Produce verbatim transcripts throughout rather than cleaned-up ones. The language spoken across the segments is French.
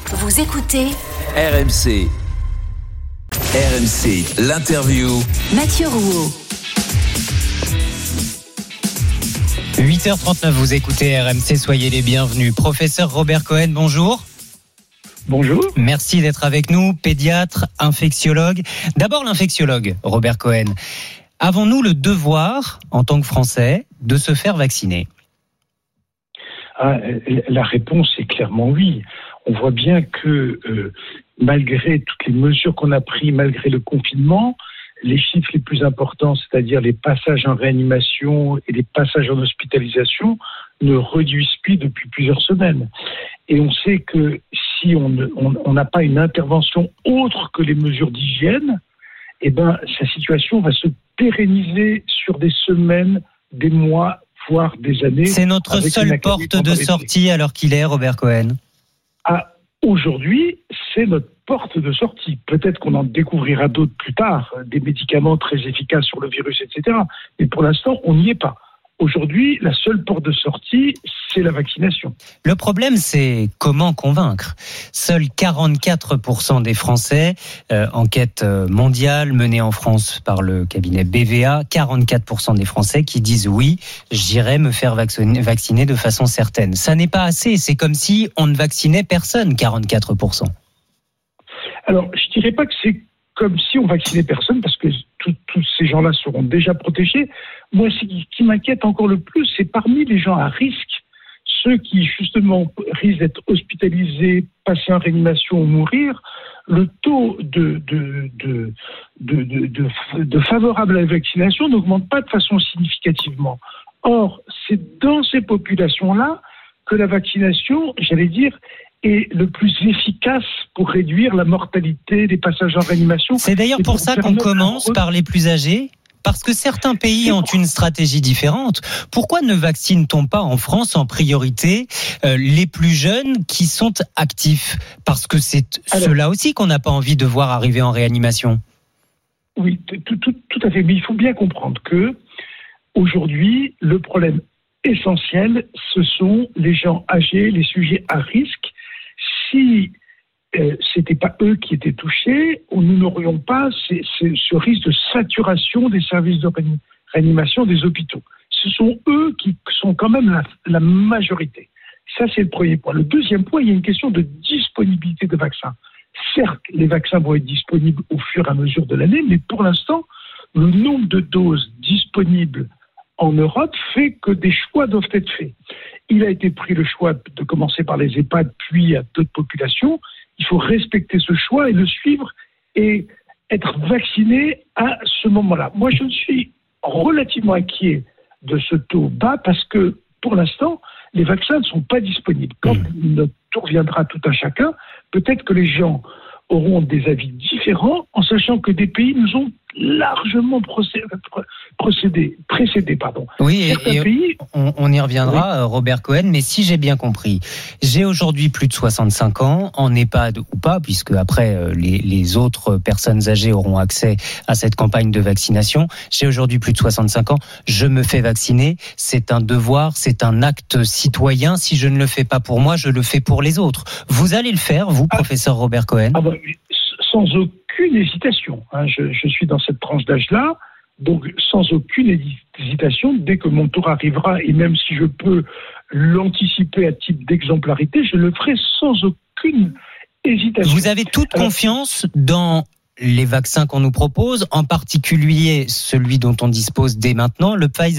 Vous écoutez R M C. R M C, l'interview. Mathieu Rouault. huit heures trente-neuf, vous écoutez R M C, soyez les bienvenus. Professeur Robert Cohen, bonjour. Bonjour. Merci d'être avec nous, pédiatre, infectiologue. D'abord l'infectiologue, Robert Cohen. Avons-nous le devoir, en tant que Français, de se faire vacciner ? Ah, la réponse est clairement oui. On voit bien que euh, malgré toutes les mesures qu'on a prises, malgré le confinement, les chiffres les plus importants, c'est-à-dire les passages en réanimation et les passages en hospitalisation, ne réduisent plus depuis plusieurs semaines. Et on sait que si on n'a on, on n'a pas une intervention autre que les mesures d'hygiène, eh ben, sa situation va se pérenniser sur des semaines, des mois, voire des années. C'est notre seule porte de sortie alors qu'il est, Robert Cohen. Ah, aujourd'hui, c'est notre porte de sortie. Peut-être qu'on en découvrira d'autres plus tard, des médicaments très efficaces sur le virus, et cetera. Mais pour l'instant, on n'y est pas. Aujourd'hui, la seule porte de sortie, c'est la vaccination. Le problème, c'est comment convaincre. Seuls quarante-quatre pour cent des Français, euh, enquête mondiale menée en France par le cabinet B V A, quarante-quatre pour cent des Français qui disent oui, j'irai me faire vacciner, vacciner de façon certaine. Ça n'est pas assez, c'est comme si on ne vaccinait personne, quarante-quatre pour cent. Alors, je dirais pas que c'est comme si on vaccinait personne, parce que tous ces gens-là seront déjà protégés. Moi, ce qui, qui m'inquiète encore le plus, c'est parmi les gens à risque, ceux qui, justement, risquent d'être hospitalisés, passer en réanimation ou mourir, le taux de, de, de, de, de, de, de favorable à la vaccination n'augmente pas de façon significativement. Or, c'est dans ces populations-là que la vaccination, j'allais dire, est le plus efficace pour réduire la mortalité des passages en réanimation. C'est d'ailleurs pour, pour ça qu'on commence par les plus âgés, parce que certains pays ont une stratégie différente. Pourquoi ne vaccine-t-on pas en France en priorité euh, les plus jeunes qui sont actifs ? Parce que c'est Alors, ceux-là aussi qu'on n'a pas envie de voir arriver en réanimation. Oui, tout, tout, tout à fait. Mais il faut bien comprendre que aujourd'hui, le problème essentiel, ce sont les gens âgés, les sujets à risque. Si euh, ce n'était pas eux qui étaient touchés, nous n'aurions pas ces, ces, ce risque de saturation des services de réanimation des hôpitaux. Ce sont eux qui sont quand même la, la majorité. Ça, c'est le premier point. Le deuxième point, il y a une question de disponibilité de vaccins. Certes, les vaccins vont être disponibles au fur et à mesure de l'année, mais pour l'instant, le nombre de doses disponibles en Europe fait que des choix doivent être faits. Il a été pris le choix de commencer par les EHPAD, puis à d'autres populations. Il faut respecter ce choix et le suivre et être vacciné à ce moment-là. Moi, je suis relativement inquiet de ce taux bas parce que, pour l'instant, les vaccins ne sont pas disponibles. Quand notre tour viendra tout un chacun, peut-être que les gens auront des avis différents, en sachant que des pays nous ont largement procédé, procédé précédé. Pardon. Oui, et, et pays, on, on y reviendra, oui. Robert Cohen, mais si j'ai bien compris, j'ai aujourd'hui plus de soixante-cinq ans, en EHPAD ou pas, puisque après les, les autres personnes âgées auront accès à cette campagne de vaccination. J'ai aujourd'hui plus de soixante-cinq ans, je me fais vacciner, c'est un devoir, c'est un acte citoyen. Si je ne le fais pas pour moi, je le fais pour les autres. Vous allez le faire, vous, ah, professeur Robert Cohen ? ah bah, sans aucune hésitation. Hein. Je, je suis dans cette tranche d'âge-là, donc sans aucune hésitation, dès que mon tour arrivera, et même si je peux l'anticiper à titre d'exemplarité, je le ferai sans aucune hésitation. Vous avez toute Alors, confiance dans les vaccins qu'on nous propose, en particulier celui dont on dispose dès maintenant, le Pfizer ?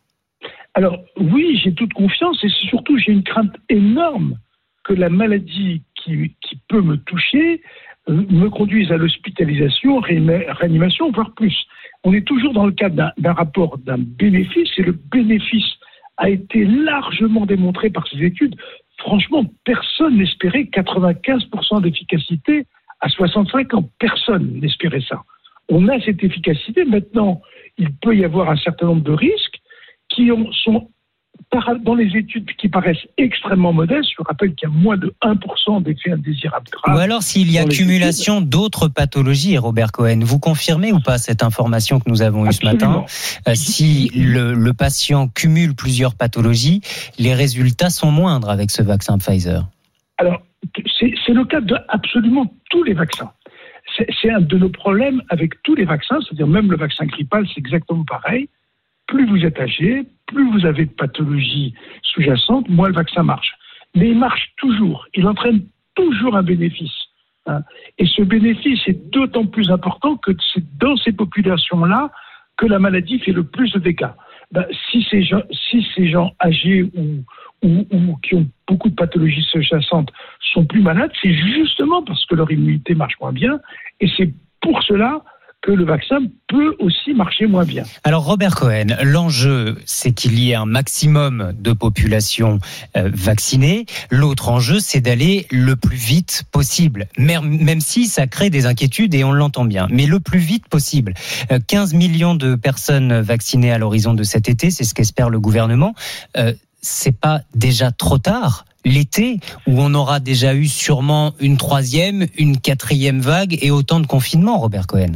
Alors oui, j'ai toute confiance, et surtout j'ai une crainte énorme que la maladie qui, qui peut me toucher me conduisent à l'hospitalisation, réanimation, voire plus. On est toujours dans le cadre d'un, d'un rapport d'un bénéfice, et le bénéfice a été largement démontré par ces études. Franchement, personne n'espérait quatre-vingt-quinze pour cent d'efficacité à soixante-cinq ans. Personne n'espérait ça. On a cette efficacité. Maintenant, il peut y avoir un certain nombre de risques qui ont, sont dans les études qui paraissent extrêmement modestes. Je rappelle qu'il y a moins de un pour cent d'effets indésirables graves. Ou alors s'il y a accumulation d'autres pathologies, Robert Cohen, vous confirmez ou pas cette information que nous avons eue Absolument. ce matin ? Si le, le patient cumule plusieurs pathologies, les résultats sont moindres avec ce vaccin Pfizer. Alors, C'est, c'est le cas de absolument tous les vaccins. C'est, c'est un de nos problèmes avec tous les vaccins, c'est-à-dire même le vaccin grippal, c'est exactement pareil. Plus vous êtes âgé, plus vous avez de pathologies sous-jacentes, moins le vaccin marche. Mais il marche toujours, il entraîne toujours un bénéfice. Hein. Et ce bénéfice est d'autant plus important que c'est dans ces populations-là que la maladie fait le plus de dégâts. Ben, si ces gens, si ces gens âgés ou, ou, ou qui ont beaucoup de pathologies sous-jacentes sont plus malades, c'est justement parce que leur immunité marche moins bien, et c'est pour cela que le vaccin peut aussi marcher moins bien. Alors Robert Cohen, l'enjeu, c'est qu'il y ait un maximum de population euh, vaccinée. L'autre enjeu, c'est d'aller le plus vite possible, même, même si ça crée des inquiétudes et on l'entend bien, mais le plus vite possible. Euh, quinze millions de personnes vaccinées à l'horizon de cet été, c'est ce qu'espère le gouvernement. Euh, c'est pas déjà trop tard ? L'été, où on aura déjà eu sûrement une troisième, une quatrième vague et autant de confinements, Robert Cohen.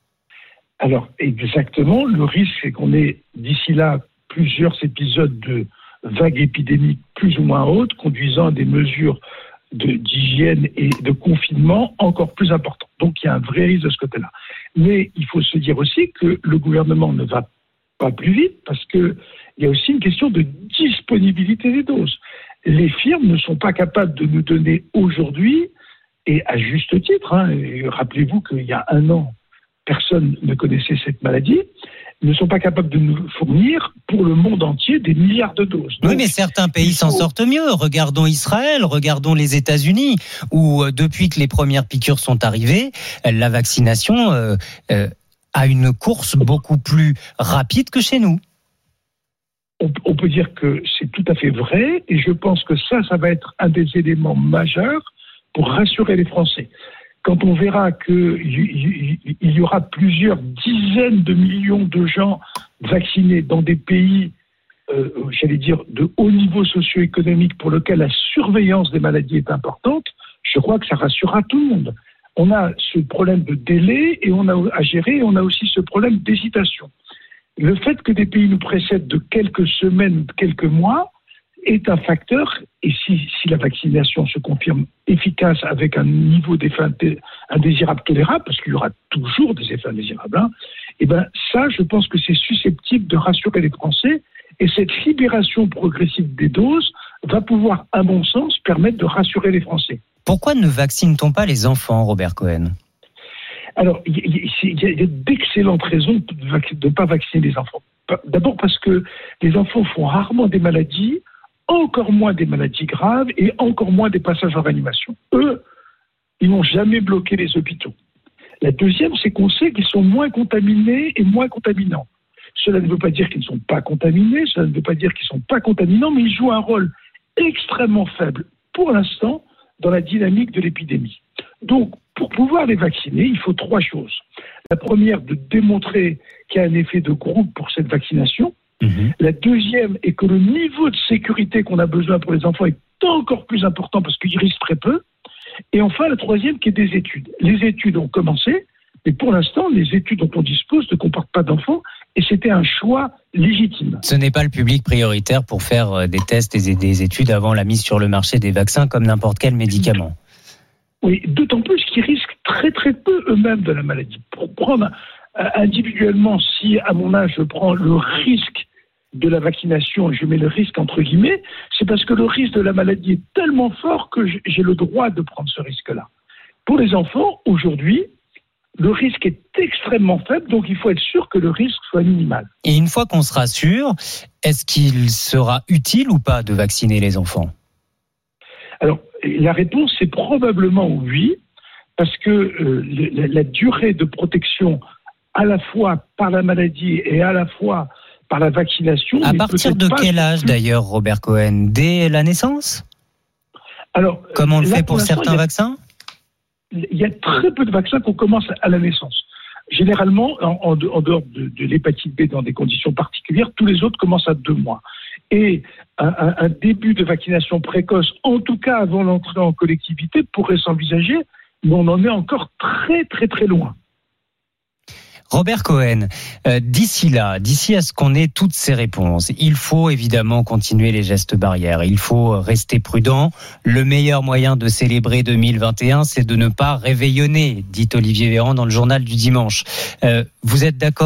Alors, exactement, le risque, c'est qu'on ait d'ici là plusieurs épisodes de vagues épidémiques plus ou moins hautes, conduisant à des mesures de, d'hygiène et de confinement encore plus importantes. Donc, il y a un vrai risque de ce côté-là. Mais il faut se dire aussi que le gouvernement ne va pas plus vite, parce qu'il y a aussi une question de disponibilité des doses. Les firmes ne sont pas capables de nous donner aujourd'hui, et à juste titre, hein, et rappelez-vous qu'il y a un an, personne ne connaissait cette maladie, ne sont pas capables de nous fournir pour le monde entier des milliards de doses. Donc, oui, mais certains pays faut... s'en sortent mieux. Regardons Israël, regardons les États-Unis, où euh, depuis que les premières piqûres sont arrivées, la vaccination euh, euh, a une course beaucoup plus rapide que chez nous. On, on peut dire que c'est tout à fait vrai, et je pense que ça, ça va être un des éléments majeurs pour rassurer les Français. Quand on verra qu'il y aura plusieurs dizaines de millions de gens vaccinés dans des pays, euh, j'allais dire, de haut niveau socio-économique pour lequel la surveillance des maladies est importante, je crois que ça rassurera tout le monde. On a ce problème de délai et on a à gérer, et on a aussi ce problème d'hésitation. Le fait que des pays nous précèdent de quelques semaines, de quelques mois, est un facteur, et si, si la vaccination se confirme efficace avec un niveau d'effet indésirable tolérable, parce qu'il y aura toujours des effets indésirables, hein, et ben ça, je pense que c'est susceptible de rassurer les Français, et cette libération progressive des doses va pouvoir, à mon sens, permettre de rassurer les Français. Pourquoi ne vaccine-t-on pas les enfants, Robert Cohen ? Alors, il y, y, y a d'excellentes raisons de ne pas vacciner les enfants. D'abord parce que les enfants font rarement des maladies, encore moins des maladies graves et encore moins des passages en réanimation. Eux, ils n'ont jamais bloqué les hôpitaux. La deuxième, c'est qu'on sait qu'ils sont moins contaminés et moins contaminants. Cela ne veut pas dire qu'ils ne sont pas contaminés, cela ne veut pas dire qu'ils ne sont pas contaminants, mais ils jouent un rôle extrêmement faible, pour l'instant, dans la dynamique de l'épidémie. Donc, pour pouvoir les vacciner, il faut trois choses. La première, de démontrer qu'il y a un effet de groupe pour cette vaccination. Mmh. La deuxième est que le niveau de sécurité qu'on a besoin pour les enfants est encore plus important parce qu'ils risquent très peu. Et enfin, la troisième qui est des études. Les études ont commencé, mais pour l'instant, les études dont on dispose ne comportent pas d'enfants et c'était un choix légitime. Ce n'est pas le public prioritaire pour faire des tests et des études avant la mise sur le marché des vaccins comme n'importe quel médicament. Oui, d'autant plus qu'ils risquent très très peu eux-mêmes de la maladie. Pour prendre individuellement, si à mon âge je prends le risque de la vaccination, et je mets le risque entre guillemets, c'est parce que le risque de la maladie est tellement fort que j'ai le droit de prendre ce risque-là. Pour les enfants, aujourd'hui, le risque est extrêmement faible, donc il faut être sûr que le risque soit minimal. Et une fois qu'on sera sûr, est-ce qu'il sera utile ou pas de vacciner les enfants ? Alors, la réponse c'est probablement oui, parce que euh, la, la durée de protection à la fois par la maladie et à la fois par la vaccination... À partir de quel âge plus... d'ailleurs, Robert Cohen ? Dès la naissance ? Alors, comme on le là, fait pour, pour certains il y a, vaccins ? Il y a très peu de vaccins qu'on commence à la naissance. Généralement, en, en dehors de, de l'hépatite B dans des conditions particulières, tous les autres commencent à deux mois. Et un, un, un début de vaccination précoce, en tout cas avant l'entrée en collectivité, pourrait s'envisager, mais on en est encore très très très loin. Robert Cohen, euh, d'ici là, d'ici à ce qu'on ait toutes ces réponses, il faut évidemment continuer les gestes barrières. Il faut rester prudent. Le meilleur moyen de célébrer deux mille vingt et un, c'est de ne pas réveillonner, dit Olivier Véran dans le journal du dimanche. Euh, vous êtes d'accord ?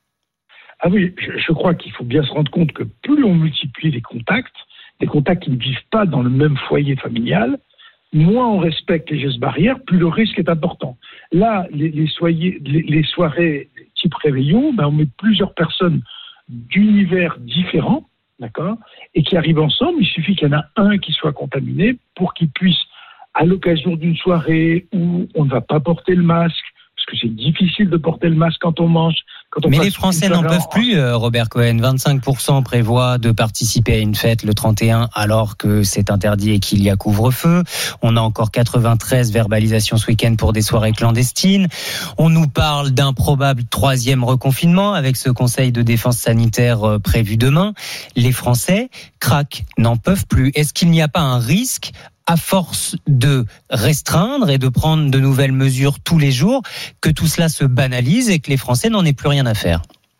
Ah oui, je, je crois qu'il faut bien se rendre compte que plus on multiplie les contacts, des contacts qui ne vivent pas dans le même foyer familial, moins on respecte les gestes barrières, plus le risque est important. Là, les, les, soyez, les, les soirées type réveillon, ben on met plusieurs personnes d'univers différents, d'accord, et qui arrivent ensemble. Il suffit qu'il y en a un qui soit contaminé pour qu'il puisse, à l'occasion d'une soirée où on ne va pas porter le masque, parce que c'est difficile de porter le masque quand on mange. Quand on Mais les Français n'en peuvent plus, Robert Cohen. vingt-cinq pour cent prévoient de participer à une fête le trente et un alors que c'est interdit et qu'il y a couvre-feu. On a encore quatre-vingt-treize verbalisations ce week-end pour des soirées clandestines. On nous parle d'un probable troisième reconfinement avec ce conseil de défense sanitaire prévu demain. Les Français craquent, n'en peuvent plus. Est-ce qu'il n'y a pas un risque à force de restreindre et de prendre de nouvelles mesures tous les jours, que tout cela se banalise et que les Français n'en aient plus rien à faire?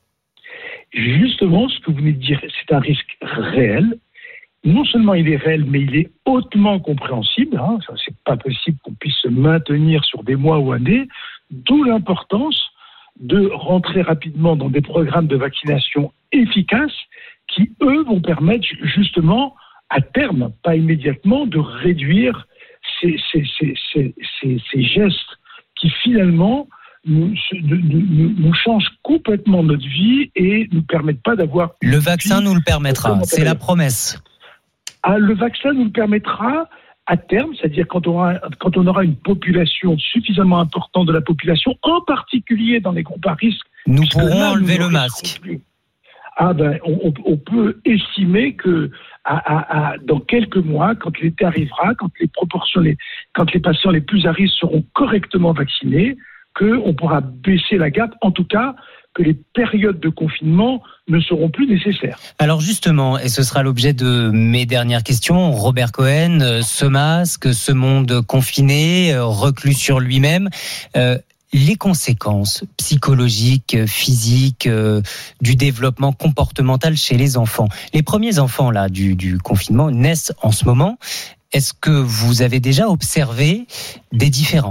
Justement, ce que vous venez de dire, c'est un risque réel. Non seulement il est réel, mais il est hautement compréhensible. Hein. Ça, c'est pas possible qu'on puisse se maintenir sur des mois ou années. D'où l'importance de rentrer rapidement dans des programmes de vaccination efficaces qui, eux, vont permettre justement à terme, pas immédiatement, de réduire ces, ces, ces, ces, ces, ces gestes qui finalement nous, nous, nous changent complètement notre vie et ne nous permettent pas d'avoir... Le vaccin nous le permettra, c'est la promesse. Ah, le vaccin nous le permettra à terme, c'est-à-dire quand on aura, quand on aura une population suffisamment importante de la population, en particulier dans les groupes à risque. Nous pourrons là, enlever nous le masque. Ah ben, on, on peut estimer que à, à, à, dans quelques mois, quand l'été arrivera, quand les proportions, les, quand les patients les plus à risque seront correctement vaccinés, qu'on pourra baisser la garde, en tout cas que les périodes de confinement ne seront plus nécessaires. Alors justement, et ce sera l'objet de mes dernières questions, Robert Cohen, ce masque, ce monde confiné, reclus sur lui-même, euh, les conséquences psychologiques, physiques, euh, du développement comportemental chez les enfants. Les premiers enfants là du, du confinement naissent en ce moment. Est-ce que vous avez déjà observé des différences ?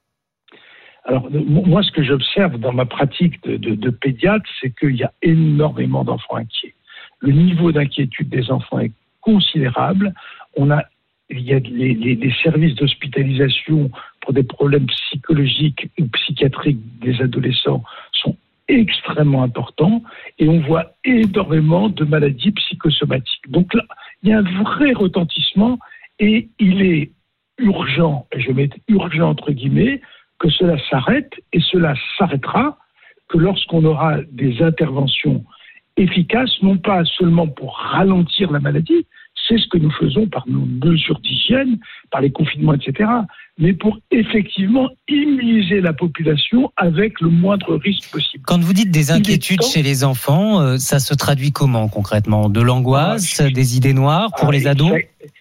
Alors, moi, ce que j'observe dans ma pratique de, de, de pédiatre, c'est qu'il y a énormément d'enfants inquiets. Le niveau d'inquiétude des enfants est considérable. On a Il y a les, les, les services d'hospitalisation pour des problèmes psychologiques ou psychiatriques des adolescents sont extrêmement importants et on voit énormément de maladies psychosomatiques. Donc là, il y a un vrai retentissement et il est urgent, et je mets urgent entre guillemets, que cela s'arrête et cela s'arrêtera que lorsqu'on aura des interventions efficaces, non pas seulement pour ralentir la maladie, c'est ce que nous faisons par nos mesures d'hygiène, par les confinements, et cetera, mais pour effectivement immuniser la population avec le moindre risque possible. Quand vous dites des inquiétudes temps... chez les enfants, ça se traduit comment concrètement ? De l'angoisse, ah, des idées noires pour ah, les ados ?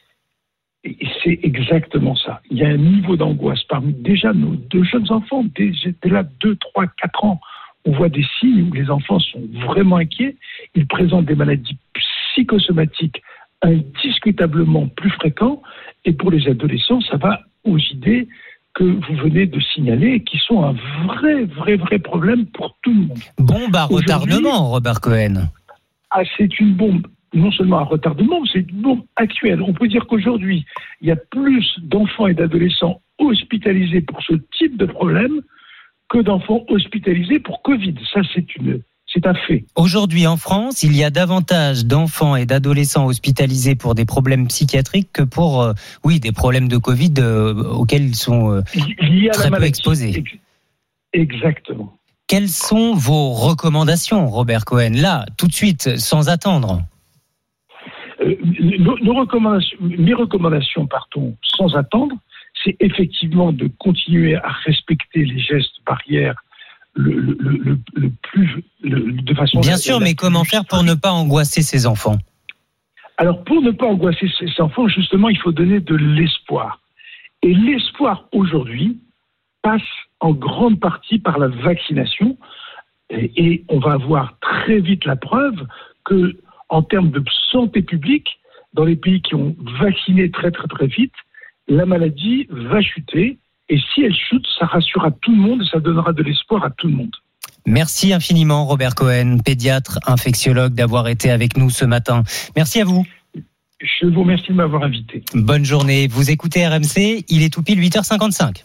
C'est exactement ça. Il y a un niveau d'angoisse parmi déjà nos deux jeunes enfants, dès, dès là deux, trois, quatre ans. On voit des signes où les enfants sont vraiment inquiets. Ils présentent des maladies psychosomatiques indiscutablement plus fréquents. Et pour les adolescents, ça va aux idées que vous venez de signaler et qui sont un vrai, vrai, vrai problème pour tout le monde. Bombe à retardement, Robert Cohen. Ah, c'est une bombe. Non seulement à retardement, c'est une bombe actuelle. On peut dire qu'aujourd'hui, il y a plus d'enfants et d'adolescents hospitalisés pour ce type de problème que d'enfants hospitalisés pour Covid. Ça, c'est une, c'est un fait. Aujourd'hui, en France, il y a davantage d'enfants et d'adolescents hospitalisés pour des problèmes psychiatriques que pour, euh, oui, des problèmes de Covid euh, auxquels ils sont euh, très peu exposés. Exactement. Quelles sont vos recommandations, Robert Cohen, là, tout de suite, sans attendre ? Euh, nos, nos recommandations, mes recommandations, partons sans attendre, c'est effectivement de continuer à respecter les gestes barrières le, le, le, le plus, le, de façon... Bien sûr, mais comment faire pour ne pas angoisser ces enfants ? Alors, pour ne pas angoisser ces enfants, justement, il faut donner de l'espoir. Et l'espoir, aujourd'hui, passe en grande partie par la vaccination. Et, et on va avoir très vite la preuve que, en termes de santé publique, dans les pays qui ont vacciné très très très vite, la maladie va chuter. Et si elle chute, ça rassurera tout le monde et ça donnera de l'espoir à tout le monde. Merci infiniment, Robert Cohen, pédiatre, infectiologue, d'avoir été avec nous ce matin. Merci à vous. Je vous remercie de m'avoir invité. Bonne journée. Vous écoutez R M C, il est tout pile huit heures cinquante-cinq.